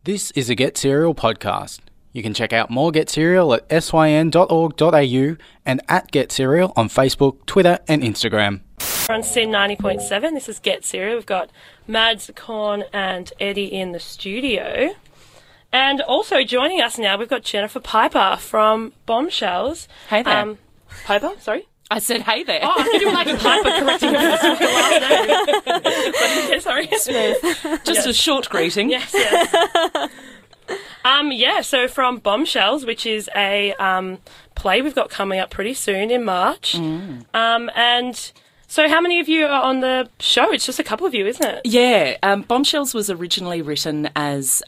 This is a Get Serial podcast. You can check out more Get Serial at syn.org.au and at Get Serial on Facebook, Twitter and Instagram. We're on SYN 90.7. This is Get Serial. We've got Mads, Con and Eddie in the studio. And also joining us now, we've got Jennifer Piper from Bombshells. Hey there. Piper, sorry? I said, hey there. Oh, I thought you were like a Piper correcting me for the last name. Sorry. Just a short greeting. Yes. So from Bombshells, which is a play we've got coming up pretty soon in March. And so how many of you are on the show? It's just a couple of you, isn't it? Yeah. Bombshells was originally written as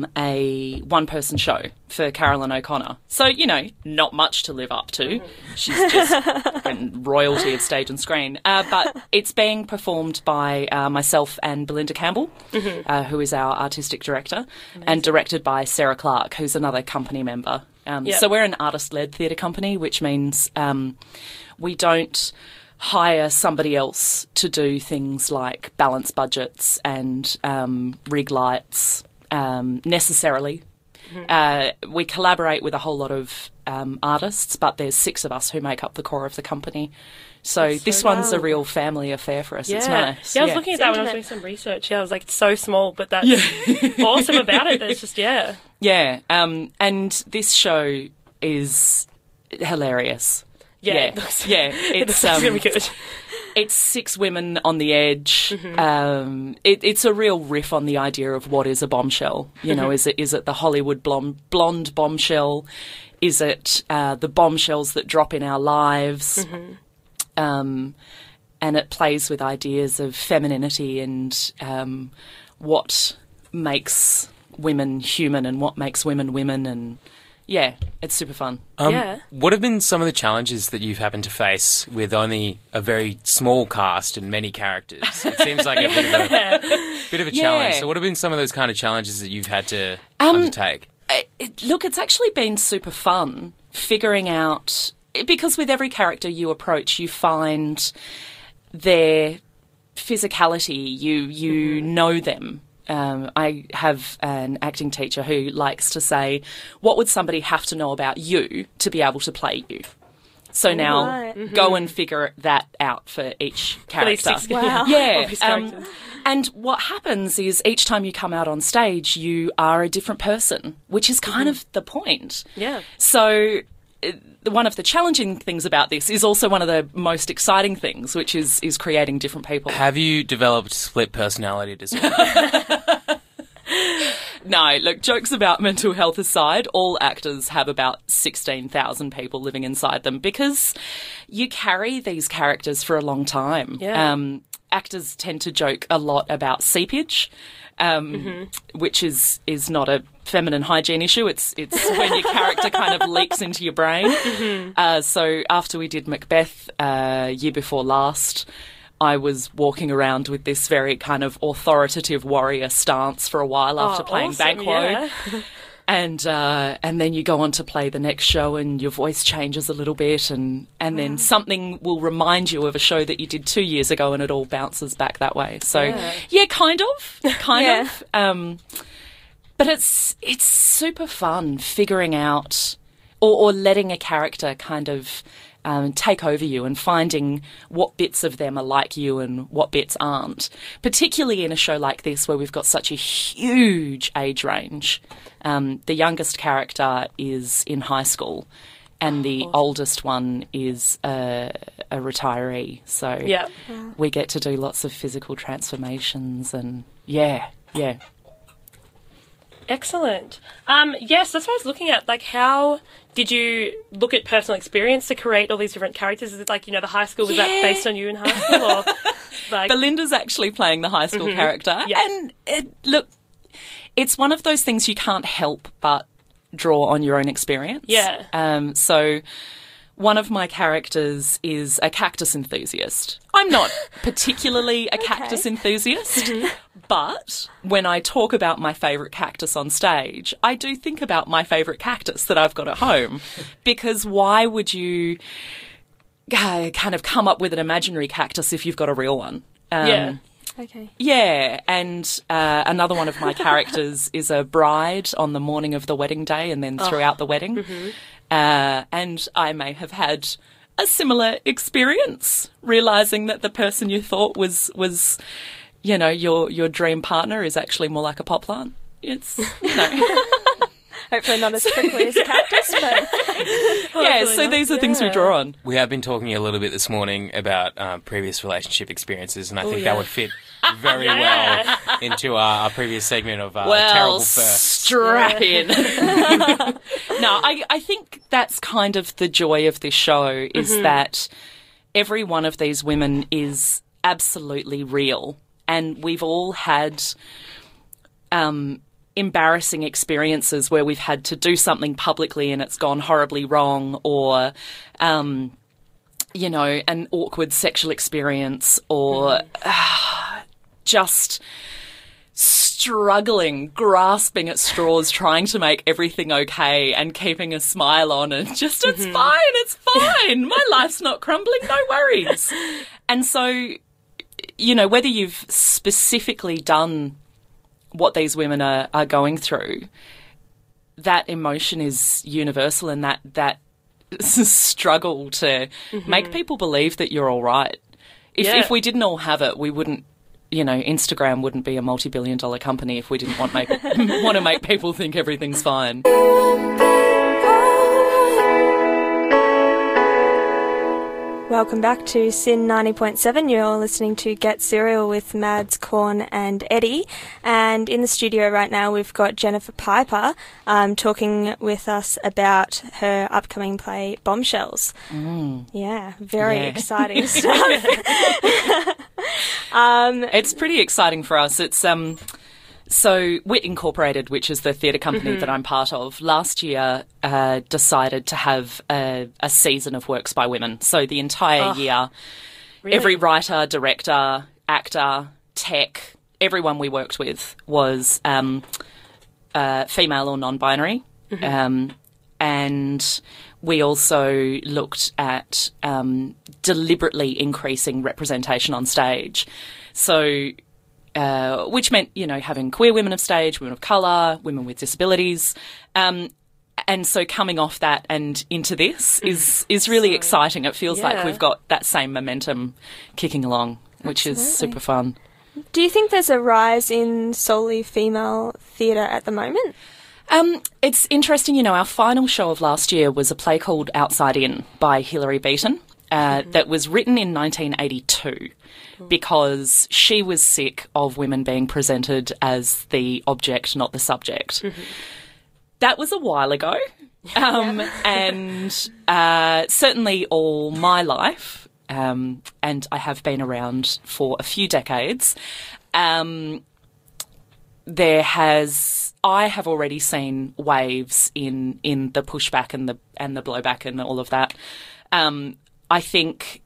a one-person show for Carolyn O'Connor. So, not much to live up to. She's just royalty of stage and screen. But it's being performed by myself and Belinda Campbell, who is our artistic director, and directed by Sarah Clark, who's another company member. So we're an artist-led theatre company, which means we don't hire somebody else to do things like balance budgets and rig lights necessarily. We collaborate with a whole lot of artists, but there's 6 of us who make up the core of the company. So this one's a real family affair for us. Yeah. It's nice. Yeah, I was looking at that when I was doing some research. Yeah, I was like, it's so small, but that's awesome about it. It's just, Yeah, and this show is hilarious. It's going to be good. It's 6 women on the edge. It's a real riff on the idea of what is a bombshell. Is it the Hollywood blonde bombshell? Is it the bombshells that drop in our lives? And it plays with ideas of femininity and what makes women human and what makes women women, and it's super fun. What have been some of the challenges that you've happened to face with only a very small cast and many characters? It seems like a bit of a challenge. So what have been some of those kind of challenges that you've had to undertake? Look, it's actually been super fun figuring out, because with every character you approach, you find their physicality, you know them. I have an acting teacher who likes to say, what would somebody have to know about you to be able to play you? So now go and figure that out for each character. Wow. Yeah. And what happens is each time you come out on stage, you are a different person, which is kind of the point. Yeah. So one of the challenging things about this is also one of the most exciting things, which is creating different people. Have you developed split personality disorder? No, look, jokes about mental health aside, all actors have about 16,000 people living inside them because you carry these characters for a long time. Yeah. Actors tend to joke a lot about seepage, which is not a feminine hygiene issue. It's when your character kind of leaks into your brain. So after we did Macbeth year before last, I was walking around with this very kind of authoritative warrior stance for a while after playing awesome, Banquo. yeah. And then you go on to play the next show and your voice changes a little bit and then something will remind you of a show that you did 2 years ago and it all bounces back that way. So, kind of. But it's super fun figuring out or letting a character kind of take over you and finding what bits of them are like you and what bits aren't, particularly in a show like this where we've got such a huge age range. The youngest character is in high school and the oldest one is a retiree. So we get to do lots of physical transformations and Excellent. Yes, that's what I was looking at. Like, how did you look at personal experience to create all these different characters? Is it like, the high school, was that based on you in high school? Or like... Belinda's actually playing the high school character. Yeah. And look, it's one of those things you can't help but draw on your own experience. Yeah. So one of my characters is a cactus enthusiast. I'm not particularly a cactus enthusiast, but when I talk about my favourite cactus on stage, I do think about my favourite cactus that I've got at home, because why would you kind of come up with an imaginary cactus if you've got a real one? Okay. Yeah, and another one of my characters is a bride on the morning of the wedding day and then throughout the wedding. Mm-hmm. And I may have had a similar experience, realising that the person you thought was you know, your dream partner is actually more like a pot plant. It's, you know... Hopefully not as quickly as a cactus, but... Yeah, so these are things we draw on. We have been talking a little bit this morning about previous relationship experiences, and I think that would fit very well into our previous segment of Terrible First. Strap in. No, I think that's kind of the joy of this show, is that every one of these women is absolutely real, and we've all had... embarrassing experiences where we've had to do something publicly and it's gone horribly wrong, or, you know, an awkward sexual experience, or just struggling, grasping at straws, trying to make everything okay and keeping a smile on and just, it's fine. My life's not crumbling, no worries. And so, you know, whether you've specifically done what these women are going through, that emotion is universal, and that struggle to make people believe that you're all right. If we didn't all have it, we wouldn't, you know, Instagram wouldn't be a multi-billion-dollar company if we didn't want to make people think everything's fine. Welcome back to Sin 90.7. You're listening to Get Serial with Mads, Corn and Eddie. And in the studio right now we've got Jennifer Piper talking with us about her upcoming play Bombshells. Yeah, very exciting stuff. It's pretty exciting for us. It's so Wit Incorporated, which is the theatre company that I'm part of, last year decided to have a season of works by women. So the entire year, every writer, director, actor, tech, everyone we worked with was female or non-binary. And we also looked at deliberately increasing representation on stage. So... which meant, you know, having queer women of stage, women of colour, women with disabilities. And so coming off that and into this is really exciting. It feels like we've got that same momentum kicking along, which is super fun. Do you think there's a rise in solely female theatre at the moment? It's interesting, you know, our final show of last year was a play called Outside In by Hilary Beaton that was written in 1982. Because she was sick of women being presented as the object, not the subject. That was a while ago. And certainly all my life, and I have been around for a few decades, I have already seen waves in the pushback and the blowback and all of that. I think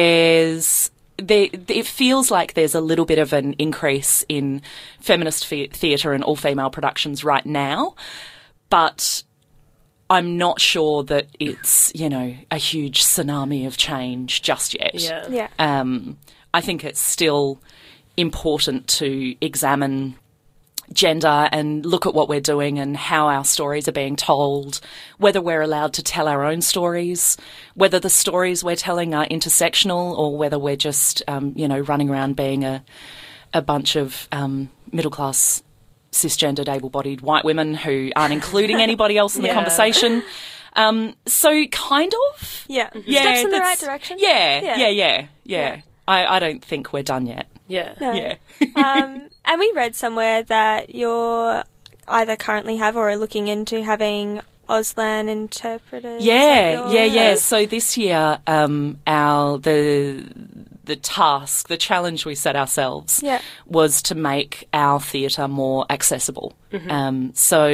it feels like there's a little bit of an increase in feminist theatre and all-female productions right now, but I'm not sure that it's, you know, a huge tsunami of change just yet. Yeah. I think it's still important to examine gender and look at what we're doing and how our stories are being told, whether we're allowed to tell our own stories, whether the stories we're telling are intersectional, or whether we're just, you know, running around being a bunch of middle-class, cisgendered, able-bodied white women who aren't including anybody else in the conversation. So kind of. Yeah. Steps in the right direction. Yeah. I don't think we're done yet. Yeah. No. Yeah. And we read somewhere that you're either currently have or are looking into having Auslan interpreters. Yeah. So this year, the task, the challenge we set ourselves was to make our theatre more accessible. And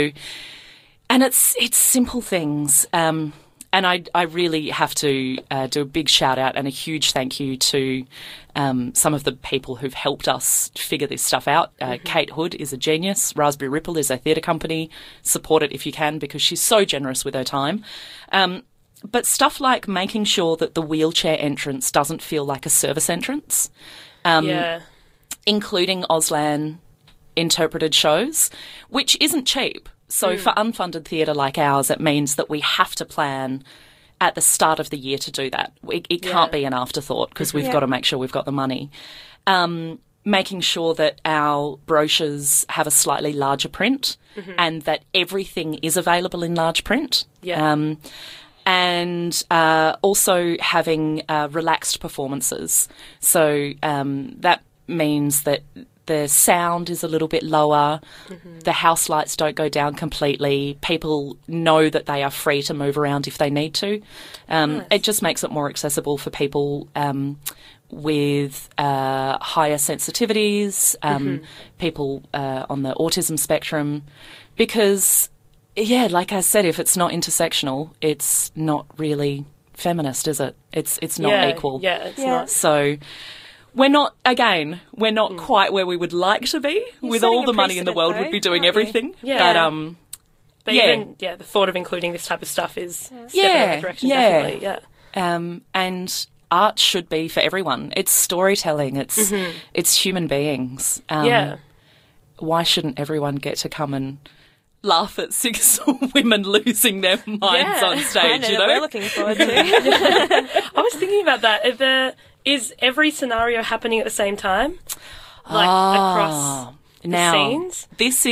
it's simple things. And I really have to do a big shout out and a huge thank you to some of the people who've helped us figure this stuff out. Kate Hood is a genius. Raspberry Ripple is a theatre company. Support it if you can, because she's so generous with her time. But stuff like making sure that the wheelchair entrance doesn't feel like a service entrance. including Auslan interpreted shows, which isn't cheap. So for unfunded theatre like ours, it means that we have to plan at the start of the year to do that. It can't be an afterthought because we've got to make sure we've got the money. Making sure that our brochures have a slightly larger print and that everything is available in large print. Yeah. And also having relaxed performances. So that means that the sound is a little bit lower, the house lights don't go down completely, people know that they are free to move around if they need to. Nice. It just makes it more accessible for people with higher sensitivities, people on the autism spectrum, because, yeah, like I said, if it's not intersectional, it's not really feminist, is it? It's not equal. Yeah, it's not. So we're not quite where we would like to be. With all the money in the world, we'd be doing everything. Yeah. But, even the thought of including this type of stuff is stepping in that direction, definitely. Yeah. And art should be for everyone. It's storytelling. It's human beings. Why shouldn't everyone get to come and laugh at 6 women losing their minds on stage? I know, we're looking forward to. I was thinking about that. Is every scenario happening at the same time, like across the scenes?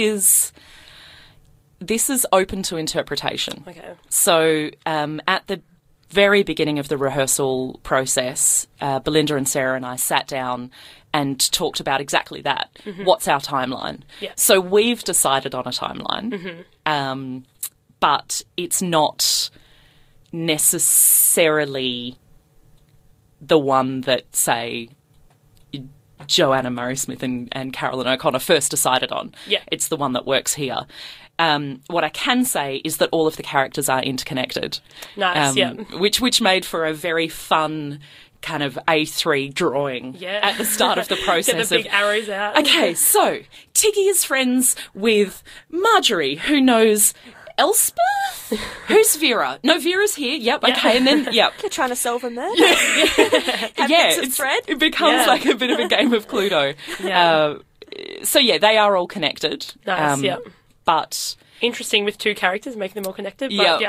This is open to interpretation. Okay. So at the very beginning of the rehearsal process, Belinda and Sarah and I sat down and talked about exactly that. What's our timeline? Yeah. So we've decided on a timeline, but it's not necessarily the one that, say, Joanna Murray Smith and Carolyn O'Connor first decided on. Yeah. It's the one that works here. What I can say is that all of the characters are interconnected. Nice, Which made for a very fun kind of A3 drawing at the start of the process. Get the big arrows out. Okay, so Tiggy is friends with Marjorie, who knows Elspeth? Who's Vera? No, Vera's here. Yep, okay, and then, They're trying to solve a murder. It becomes like a bit of a game of Cluedo. So, they are all connected. Nice, But interesting with 2 characters, making them all connected. But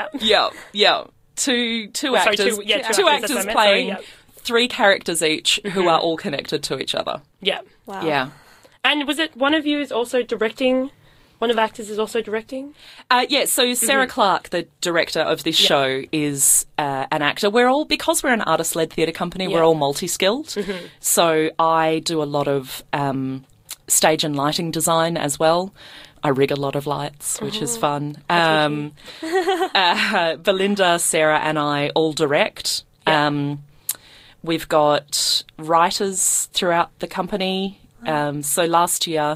Two actors playing 3 characters each who are all connected to each other. Yeah. Wow. Yeah. And was it one of you is also directing? One of the actors is also directing? So Sarah Clark, the director of this show, is an actor. Because we're an artist-led theatre company, we're all multi-skilled. So I do a lot of stage and lighting design as well. I rig a lot of lights, which is fun. Belinda, Sarah and I all direct. We've got writers throughout the company. So last year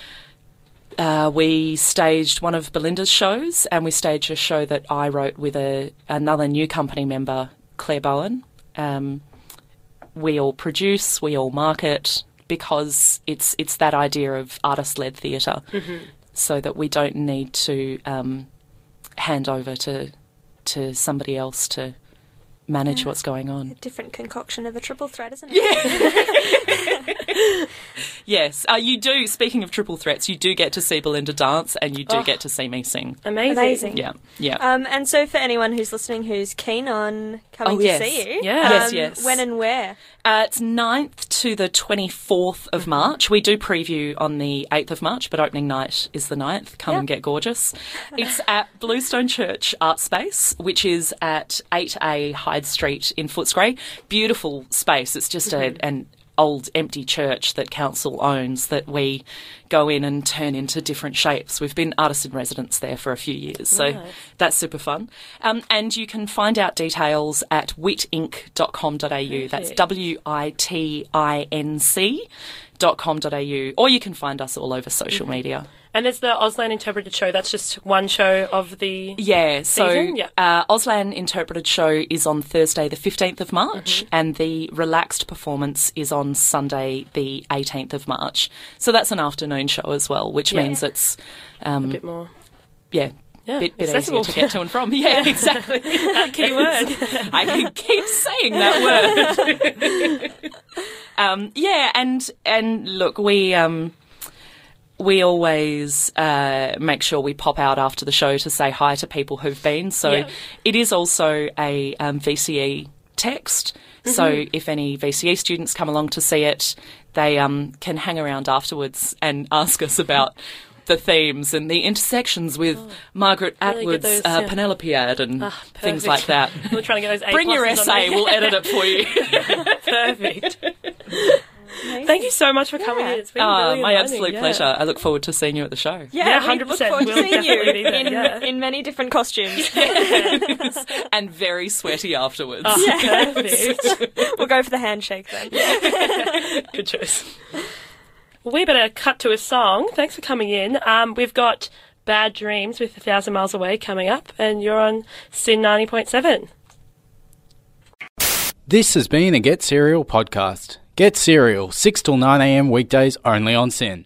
we staged one of Belinda's shows, and we staged a show that I wrote with another new company member, Claire Bowen. We all produce, we all market, because it's that idea of artist-led theatre, so that we don't need to hand over to somebody else to manage what's going on. A different concoction of a triple threat, isn't it? Yeah. Yes. You do, speaking of triple threats, you do get to see Belinda dance and you do get to see me sing. Amazing. Yeah. Yeah. And so for anyone who's listening who's keen on coming to see you, yes. When and where? It's 9th to the 24th of March. We do preview on the 8th of March, but opening night is the 9th. Come and get gorgeous. It's at Bluestone Church Art Space, which is at 8A Hyde Street in Footscray. Beautiful space. It's just an old empty church that council owns that we go in and turn into different shapes. We've been artists in residence there for a few years, so that's super fun. And you can find out details at witinc.com.au. That's WITINC.com.au, or you can find us all over social media. And there's the Auslan Interpreted Show. That's just one show of the season? Auslan Interpreted Show is on Thursday the 15th of March, and the relaxed performance is on Sunday the 18th of March. So that's an afternoon show as well, which means it's a bit more. bit easier to get to and from. Yeah, exactly. That key word. I can keep saying that word. And look, we always make sure we pop out after the show to say hi to people who've been. So it is also a VCE text. Mm-hmm. So if any VCE students come along to see it, they can hang around afterwards and ask us about the themes and the intersections with Margaret Atwood's Penelope-ad and things like that. We're trying to get those A+. Bring your essay, we'll edit it for you. Perfect. Thank you so much for coming in. It's been really my absolute pleasure. I look forward to seeing you at the show. Yeah, 100%. Look forward to seeing you in many different costumes. And very sweaty afterwards. Perfect. We'll go for the handshake then. Good choice. Well, we better cut to a song. Thanks for coming in. We've got Bad Dreams with 1,000 Miles Away coming up, and you're on SYN 90.7. This has been a Get Serial podcast. Get Serial, 6 till 9 a.m. weekdays only on SYN.